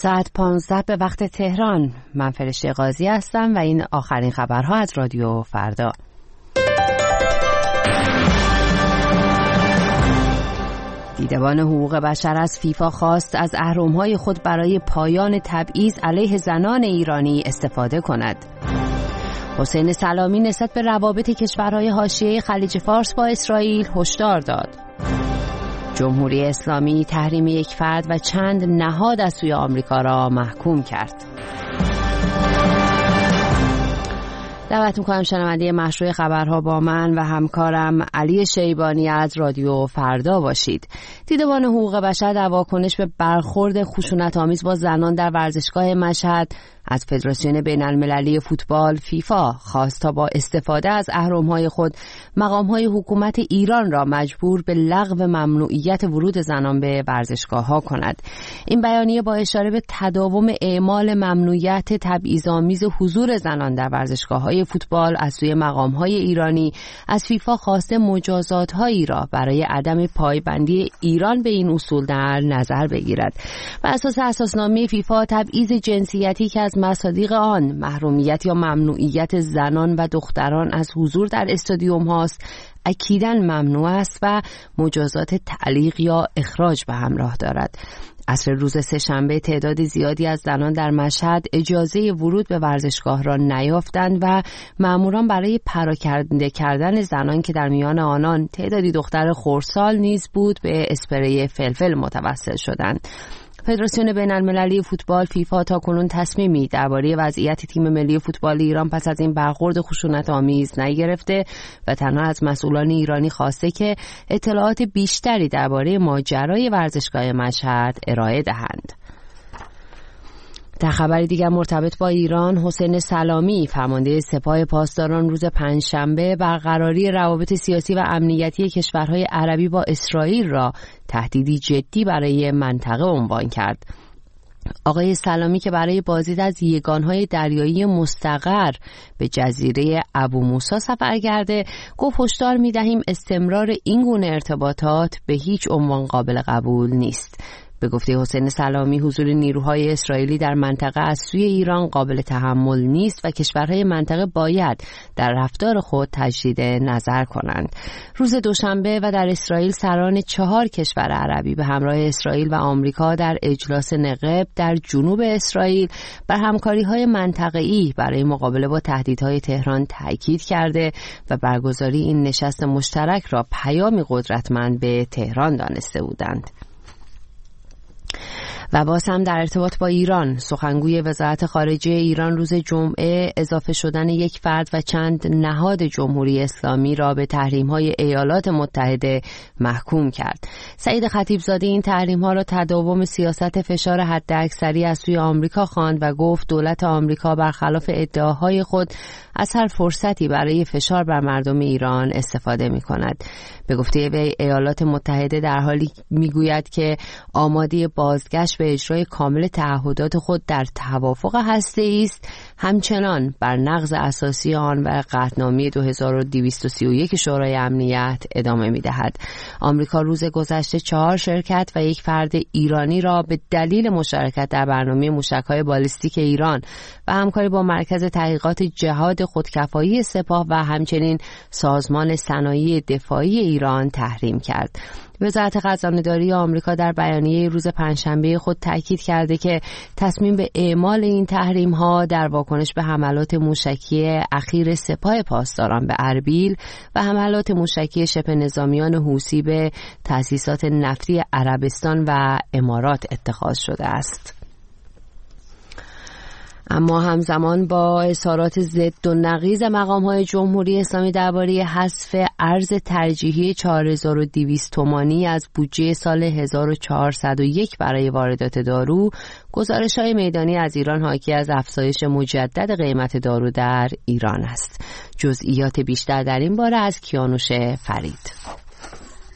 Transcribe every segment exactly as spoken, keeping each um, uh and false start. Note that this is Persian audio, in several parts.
ساعت پانزده به وقت تهران. من فرشته قاضی هستم و این آخرین خبرها از رادیو فردا. دیدبان حقوق بشر از فیفا خواست از اهرم‌های خود برای پایان تبعیض علیه زنان ایرانی استفاده کند. حسین سلامی نسبت به روابط کشورهای حاشیه خلیج فارس با اسرائیل هشدار داد. جمهوری اسلامی تحریم یک فرد و چند نهاد از سوی آمریکا را محکوم کرد. دعوت می‌کنم شنونده مشروع خبرها با من و همکارم علی شیبانی از رادیو فردا باشید. دیدبان حقوق بشر در واکنش به برخورد خشونت‌آمیز با زنان در ورزشگاه مشهد از فدراسیون بین‌المللی فوتبال فیفا خواست تا با استفاده از اهرم‌های خود مقام‌های حکومت ایران را مجبور به لغو ممنوعیت ورود زنان به ورزشگاه‌ها کند. این بیانیه با اشاره به تداوم اعمال ممنوعیت تبعیض‌آمیز حضور زنان در ورزشگاه‌های فوتبال از سوی مقام‌های ایرانی از فیفا خواسته مجازات‌هایی را برای عدم پایبندی ایران به این اصول در نظر بگیرد. بر اساس اساسنامه فیفا تبعیض جنسیتی که از مصادیق آن محرومیت یا ممنوعیت زنان و دختران از حضور در استادیوم هاست اکیداً ممنوع است و مجازات تعلیق یا اخراج به همراه دارد. عصر روز سه‌شنبه تعداد زیادی از زنان در مشهد اجازه ورود به ورزشگاه را نیافتند و ماموران برای پراکنده کردن زنان که در میان آنان تعدادی دختر خردسال نیز بود به اسپری فلفل متوسل شدند. فدراسیون بین‌المللی فوتبال فیفا تاکنون تصمیمی درباره وضعیت تیم ملی فوتبال ایران پس از این برخورد خشونت‌آمیز نگرفته و تنها از مسئولان ایرانی خواسته که اطلاعات بیشتری درباره ماجرای ورزشگاه مشهد ارائه دهند. در خبری دیگر مرتبط با ایران، حسین سلامی فرمانده سپاه پاسداران روز پنجشنبه برقراری روابط سیاسی و امنیتی کشورهای عربی با اسرائیل را تهدیدی جدی برای منطقه عنوان کرد. آقای سلامی که برای بازدید از یگانهای دریایی مستقر به جزیره ابو موسی سفر کرده، گفت هشدار می‌دهیم استمرار این گونه ارتباطات به هیچ عنوان قابل قبول نیست. به گفته حسین سلامی حضور نیروهای اسرائیلی در منطقه از سوی ایران قابل تحمل نیست و کشورهای منطقه باید در رفتار خود تجدید نظر کنند. روز دوشنبه و در اسرائیل سران چهار کشور عربی به همراه اسرائیل و آمریکا در اجلاس نقب در جنوب اسرائیل بر همکاری‌های منطقه‌ای برای مقابله با تهدیدهای تهران تاکید کرده و برگزاری این نشست مشترک را پیامی قدرتمند به تهران دانسته بودند. و باز هم در ارتباط با ایران، سخنگوی وزارت خارجه ایران روز جمعه اضافه شدن یک فرد و چند نهاد جمهوری اسلامی را به تحریم‌های ایالات متحده محکوم کرد. سعید خطیبزاده این تحریم‌ها را تداوم سیاست فشار حداکثری از سوی آمریکا خواند و گفت دولت آمریکا برخلاف ادعاهای خود از هر فرصتی برای فشار بر مردم ایران استفاده می‌کند. به گفته وی ایالات متحده در حالی میگوید که آماده بازگشت به اجرای کامل تعهدات خود در توافق هسته‌ای است، همچنان بر نقض اساسی آن و قطعنامه دو هزار و دویست و سی و یک شورای امنیت ادامه می‌دهد. آمریکا روز گذشته چهار شرکت و یک فرد ایرانی را به دلیل مشارکت در برنامه موشک‌های بالیستیک ایران و همکاری با مرکز تحقیقات جهاد خودکفایی سپاه و همچنین سازمان صنایع دفاعی ایران تحریم کرد. وزارت خزانه‌داری آمریکا در بیانیه روز پنجشنبه خود تاکید کرده که تصمیم به اعمال این تحریم‌ها در واکنش به حملات موشکی اخیر سپاه پاسداران به اربیل و حملات موشکی شبه نظامیان حوثی به تأسیسات نفتی عربستان و امارات اتخاذ شده است. اما همزمان با اظهارات ضد و نقیض مقام‌های جمهوری اسلامی درباره حذف ارز ترجیحی چهار هزار و دویست تومانی از بودجه سال هزار و چهارصد و یک برای واردات دارو، گزارش‌های میدانی از ایران حاکی از افزایش مجدد قیمت دارو در ایران است. جزئیات بیشتر در این باره از کیانوش فرید.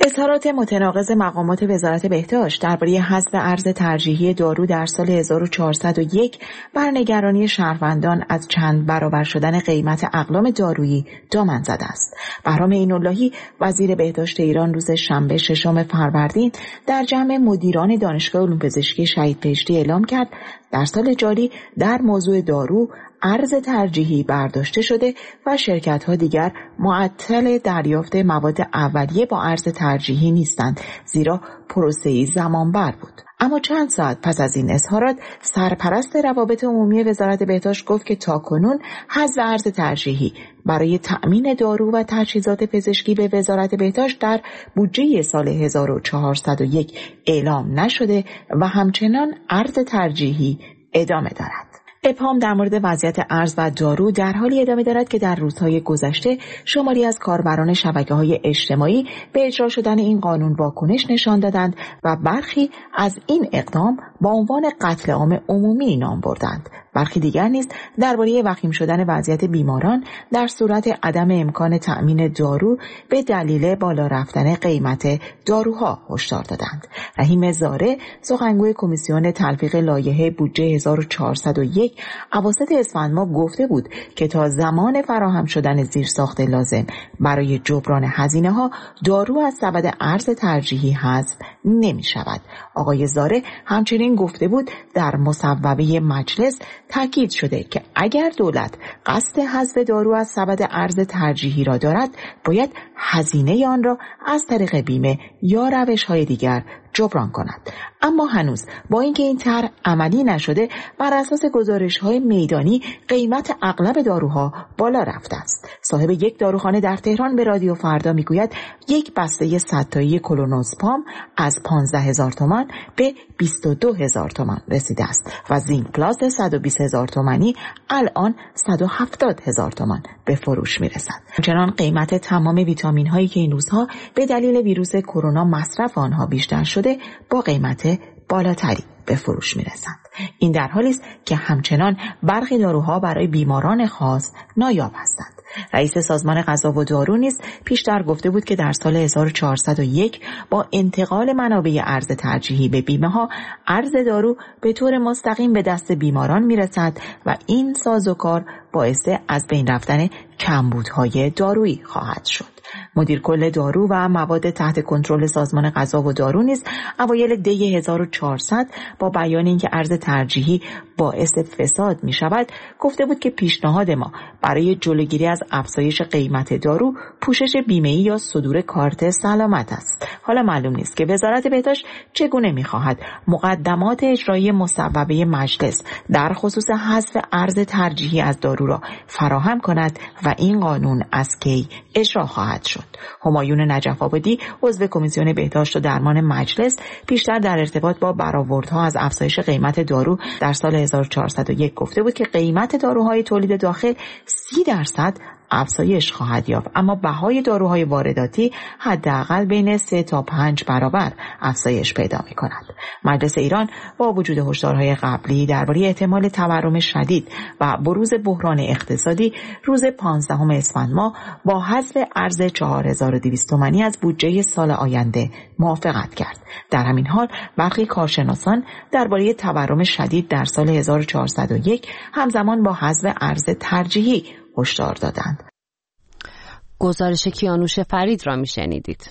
اظهارات متناقض مقامات وزارت بهداشت درباره حذف ارز ترجیحی دارو در سال هزار و چهارصد و یک بر نگرانی شهروندان از چند برابر شدن قیمت اقلام دارویی دامن زده است. بهرام عین‌اللهی وزیر بهداشت ایران روز شنبه ششم فروردین در جمع مدیران دانشگاه علوم پزشکی شهید بهشتی اعلام کرد در سال جاری در موضوع دارو ارز ترجیحی برداشته شده و شرکت‌ها دیگر معطل دریافت مواد اولیه با ارز ترجیحی نیستند، زیرا پروسه‌ای زمانبر بود. اما چند ساعت پس از این اظهارات سرپرست روابط عمومی وزارت بهداشت گفت که تاکنون حذف ارز ترجیحی برای تأمین دارو و تجهیزات پزشکی به وزارت بهداشت در بودجه سال هزار و چهارصد و یک اعلام نشده و همچنان ارز ترجیحی ادامه دارد. ابهام در مورد وضعیت ارز و دارو در حالی ادامه دارد که در روزهای گذشته شماری از کاربران شبکه‌های اجتماعی به اجرا شدن این قانون واکنش نشان دادند و برخی از این اقدام با عنوان قتل عام عمومی نام بردند. برخی دیگر نیز درباره وخیم شدن وضعیت بیماران در صورت عدم امکان تأمین دارو به دلیل بالا رفتن قیمت داروها هشدار دادند. رحیم زاره سخنگوی کمیسیون تلفیق لایحه بودجه هزار و چهارصد و یک اواسط اسفند ماه گفته بود که تا زمان فراهم شدن زیرساخت لازم برای جبران هزینه‌ها دارو از سبد ارز ترجیحی حذف نمی شود. آقای زاره همچنین گفته بود در مصوبه مجلس تاکید شده که اگر دولت قصد حذف دارو از سبد ارز ترجیحی را دارد باید هزینه آن را از طریق بیمه یا روش‌های دیگر جبران کند. اما هنوز با اینکه این طرح عملی نشده بر اساس گزارش‌های میدانی قیمت اغلب داروها بالا رفته است. صاحب یک داروخانه در تهران به رادیو فردا میگوید یک بسته صد تایی کلونوزپام از پانزده هزار تومان به بیست و دو هزار تومان رسیده است و زینک پلاس صد و بیست هزار تومانی الان صد و هفتاد هزار تومان به فروش میرسد. همچنان قیمت تمام ویتامین هایی که این روزها به دلیل ویروس کرونا مصرف آنها بیشتر شده با قیمت بالاتری به فروش میرسند. این در حالی است که همچنان برخی داروها برای بیماران خاص نایاب هستند. رئیس سازمان غذا و دارو نیز پیشتر گفته بود که در سال هزار و چهارصد و یک با انتقال منابع ارز ترجیحی به بیمه ها ارز دارو به طور مستقیم به دست بیماران میرسد و این سازوکار باعث از بین رفتن کمبودهای دارویی خواهد شد. مدیر کل دارو و مواد تحت کنترل سازمان غذا و دارو نیز اوایل دی هزار و چهارصد با بیان اینکه ارز ترجیحی باعث فساد می شود گفته بود که پیشنهاد ما برای جلوگیری از افزایش قیمت دارو پوشش بیمه‌ای یا صدور کارت سلامت است. حالا معلوم نیست که وزارت بهداشت چگونه می خواهد مقدمات اجرایی مصوبه مجلس در خصوص حذف ارز ترجیحی از دارو را فراهم کند و این قانون از کی اجرا خواهد شد. همایون نجف آبادی عضو کمیسیون بهداشت و درمان مجلس پیشتر در ارتباط با برآوردها از افزایش قیمت دارو در سال هزار و چهارصد و یک گفته بود که قیمت داروهای تولید داخل سی درصد افزایش خواهد یافت، اما بهای داروهای وارداتی حداقل بین سه تا پنج برابر افزایش پیدا می کند. مجلس ایران با وجود هشدارهای قبلی درباره احتمال تورم شدید و بروز بحران اقتصادی روز پانزدهم اسفند ماه با حذف ارز چهار هزار و دویست تومانی از بودجه سال آینده موافقت کرد. در همین حال برخی کارشناسان درباره تورم شدید در سال هزار و چهارصد و یک همزمان با حذف ارز ترجیحی هشدار دادند. گزارش کیانوش فرید را میشنیدید.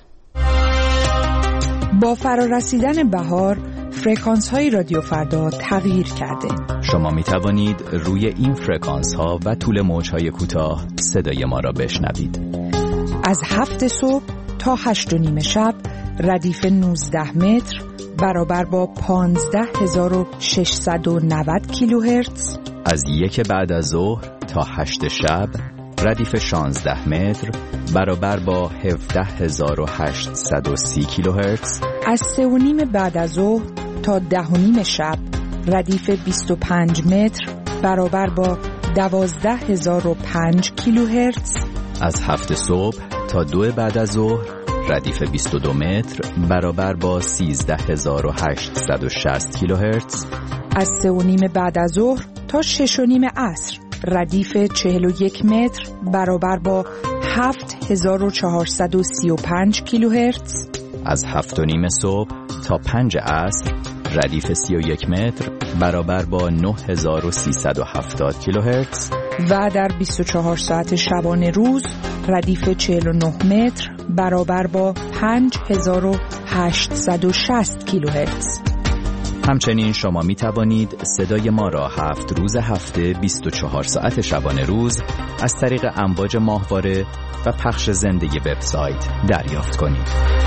با فرارسیدن بهار فرکانس های رادیو فردا تغییر کرده. شما می توانید روی این فرکانس ها و طول موج های کوتاه صدای ما را بشنوید. از هفت صبح تا هشت و نیم شب ردیف نوزده متر برابر با پانزده هزار و ششصد و نود کیلوهرتز. از یک بعد از ظهر تا هشت شب ردیف شانزده متر برابر با هفده هزار و هشتصد و سی کیلوهرتز. از سه و نیم بعد از ظهر تا ده و نیم شب ردیف بیست و پنج متر برابر با دوازده هزار و پنج کیلوهرتز. از هفت صبح تا دو بعد از ظهر ردیف بیست و دو متر برابر با سیزده هزار و هشتصد و شصت کیلوهرتز. از سه و نیم بعد از ظهر تا شش و نیم عصر ردیف چهل و یک متر برابر با هفت هزار و چهارصد و سی و پنج کیلوهرتز. از هفت و نیم صبح تا پنج عصر ردیف سی و یک متر برابر با نه هزار و سیصد و هفتاد کیلوهرتز و در بیست و چهار ساعت شبانه روز ردیف چهل و نه متر برابر با پنج هزار و هشتصد و شصت کیلوهرتز. همچنین شما می توانید صدای ما را هفت روز هفته بیست و چهار ساعت شبانه روز از طریق امواج ماهواره و پخش زنده وبسایت دریافت کنید.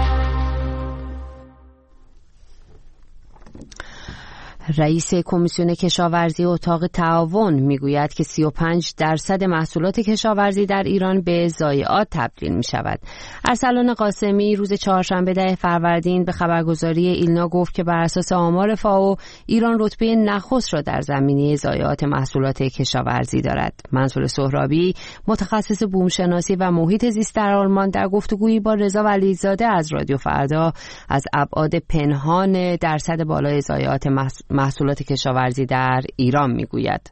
رئیس کمیسیون کشاورزی اتاق تعاون میگوید که سی و پنج درصد محصولات کشاورزی در ایران به ضایعات تبدیل می شود. ارسلان قاسمی روز چهارشنبه ده فروردین به خبرگزاری ایلنا گفت که بر اساس آمار فائو ایران رتبه نخست را در زمینه ضایعات محصولات کشاورزی دارد. منصور سهرابی متخصص بومشناسی و محیط زیست در آلمان در گفتگویی با رضا ولیزاده از رادیو فردا از ابعاد پنهان درصد بالای ضایعات محصولات کشاورزی در ایران میگوید.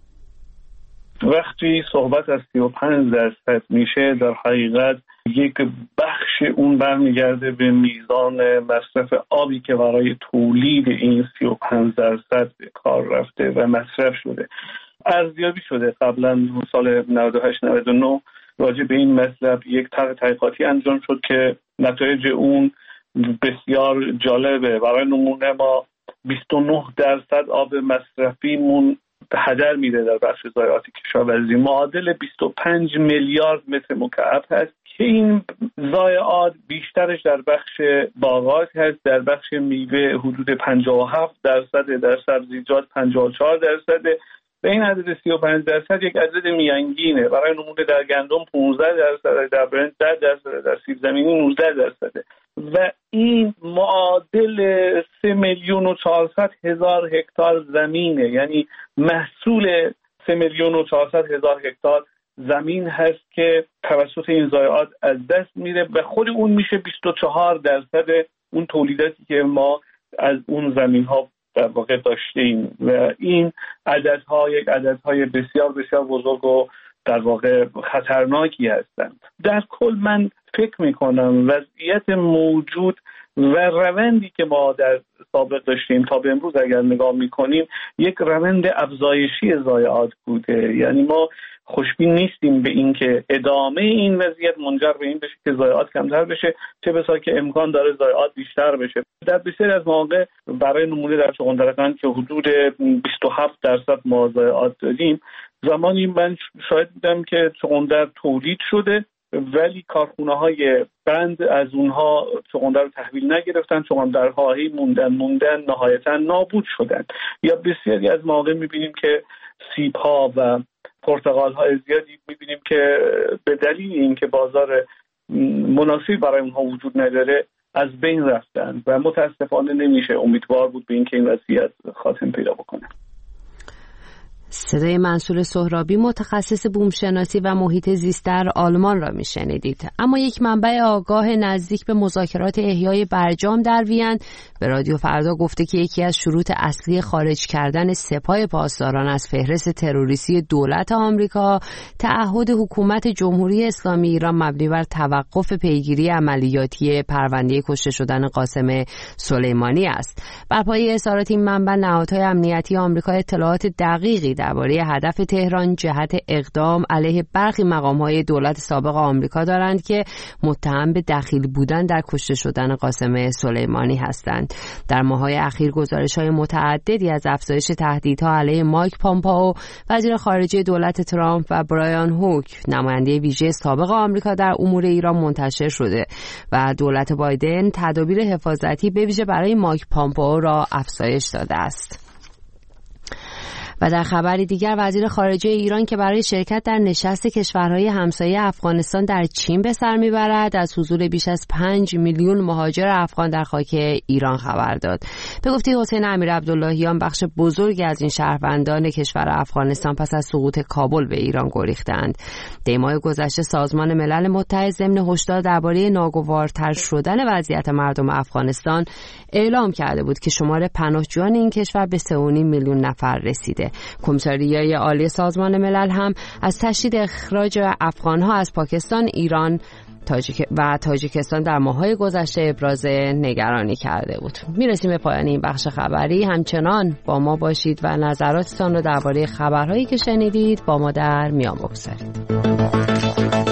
وقتی صحبت از سی و پنج درصد میشه در حقیقت یک بخش اون برمیگرده به میزان مصرف آبی که برای تولید این سی و پنج درصد به کار رفته و مصرف شده. ارزیابی شده قبلا سال نود و هشت نود و نه راجع به این مطلب یک طرح تحقیقاتی انجام شد که نتایج اون بسیار جالبه. برای نمونه ما بیست و نه درصد آب مصرفیمون هدر میره در بخش ضایعات کشاورزی، معادل بیست و پنج میلیارد متر مکعب هست که این ضایعات بیشترش در بخش باغات هست، در بخش میوه حدود پنجاه و هفت درصد، در سبزیجات پنجاه و چهار درصد. به این عدد سی و پنج درصد یک عدد میانگینه. برای نمونه در گندم پانزده درصد، در برنج ده درصد، در سیب زمینی نوزده درصد و این معادل سه میلیون و چهارصد هزار هکتار زمینه، یعنی محصول سه میلیون و چهارصد هزار هکتار زمین هست که توسط این ضایعات از دست میره و خود اون میشه بیست و چهار درصد اون تولیداتی که ما از اون زمین ها در واقع داشتیم و این عددها یک عددهای بسیار بسیار بزرگ و در واقع خطرناکی هستند. در کل من فکر میکنم وضعیت موجود و روندی که ما در سابق داشتیم تا به امروز اگر نگاه میکنیم یک روند افزایشی ضایعات بوده. یعنی ما خوشبین نیستیم به این که ادامه این وضعیت منجر به این بشه که ضایعات کمتر بشه، چه بسا که امکان داره ضایعات بیشتر بشه. در بسیاری از مواقع برای نمونه در چغندرقند که حدود بیست و هفت درصد ما ضایعات داریم، زمانی من شاهد بودم که چغندر تولید شده ولی کارخونه های بند از اونها چغندر رو تحویل نگرفتن، چغندرهایی موندن موندن نهایتا نابود شدن. یا بسیاری از مواقع میبینیم که سیب ها و پرتقال های زیادی میبینیم که به دلیل اینکه بازار مناسب برای اونها وجود نداره از بین رفتن و متاسفانه نمیشه امیدوار بود به اینکه این وضعیت خاتمه پیدا بکنه. صدای منصور سهرابی متخصص بومشناسی و محیط زیست در آلمان را میشنیدید. اما یک منبع آگاه نزدیک به مذاکرات احیای برجام در وین به رادیو فردا گفته که یکی از شروط اصلی خارج کردن سپاه پاسداران از فهرست تروریستی دولت آمریکا تعهد حکومت جمهوری اسلامی ایران مبنی بر توقف پیگیری عملیاتی پرونده کشته شدن قاسم سلیمانی است. بر پایه اظهارات این منبع نهادهای امنیتی آمریکا اطلاعات دقیقی درباره هدف تهران جهت اقدام علیه برخی مقام‌های دولت سابق آمریکا دارند که متهم به دخیل بودن در کشته شدن قاسم سلیمانی هستند. در ماه‌های اخیر گزارش‌های متعددی از افزایش تهدیدها علیه مایک پامپائو وزیر خارجه دولت ترامپ و برایان هوک نماینده ویژه سابق آمریکا در امور ایران منتشر شده و دولت بایدن تدابیر حفاظتی به ویژه برای مایک پامپائو را افزایش داده است. و در خبری دیگر وزیر خارجه ایران که برای شرکت در نشست کشورهای همسایه افغانستان در چین به سر میبرد از حضور بیش از پنج میلیون مهاجر افغان در خاک ایران خبر داد. به گفته حسین امیرعبداللهیان بخش بزرگی از این شهروندان کشور افغانستان پس از سقوط کابل به ایران گریختند. دی ماه گذشته سازمان ملل متحد ضمن هشدار درباره ناگوارتر شدن وضعیت مردم افغانستان اعلام کرده بود که شمار پناهجویان این کشور به سه و نیم میلیون نفر رسیده. کمیساریای عالی سازمان ملل هم از تشدید اخراج افغانها از پاکستان، ایران تاجیک و تاجیکستان در ماه‌های گذشته ابراز نگرانی کرده بود. میرسیم به پایان این بخش خبری. همچنان با ما باشید و نظراتتان رو درباره خبرهایی که شنیدید با ما در میان بگذارید.